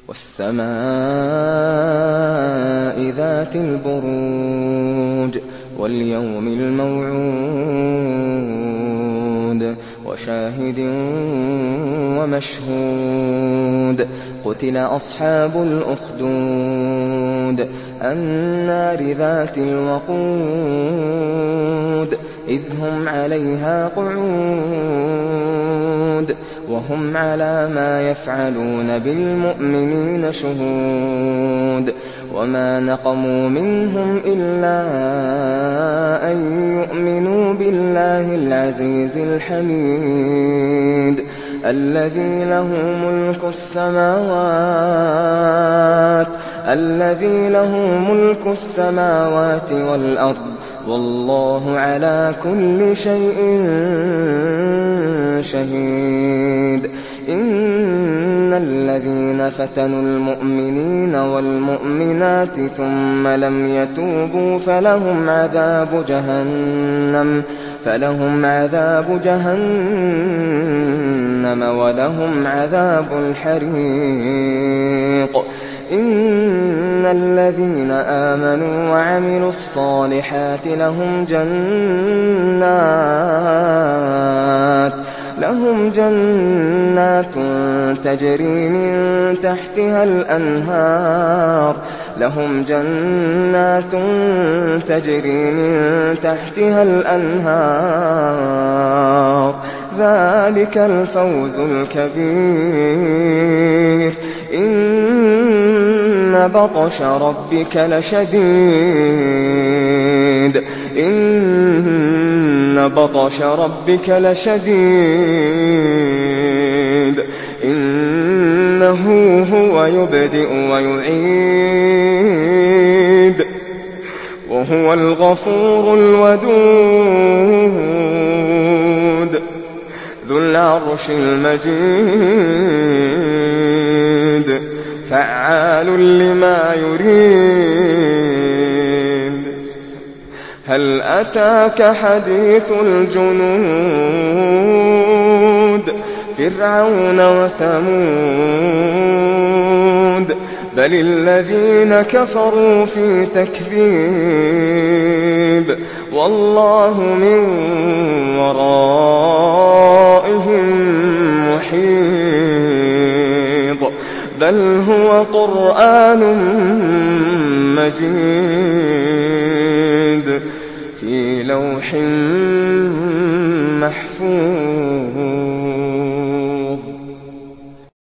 والسماء ذات البروج واليوم الموعود وشاهد ومشهود قتل أصحاب الأخدود النار ذات الوقود إذ هم عليها قعود وهم على ما يفعلون بالمؤمنين شهود وما نقموا منهم إلا أن يؤمنوا بالله العزيز الحميد الذي له ملك السماوات والأرض والله على كل شيء شهيد إن الذين فتنوا المؤمنين والمؤمنات ثم لم يتوبوا فلهم عذاب جهنم ولهم عذاب الحريق إن الذين آمنوا وعملوا الصالحات لهم جنات تجري من تحتها الأنهار ذلك الفوز الكبير إن بطش ربك لشديد إنه هو يبدئ ويعيد وهو الغفور الودود ذو العرش المجيد فعال لما يريد هل أتاك حديث الجنود فرعون وثمود بل الذين كفروا في تكذيب والله من ورائهم محيط بل هو قرآن مجيد في لوح محفوظ.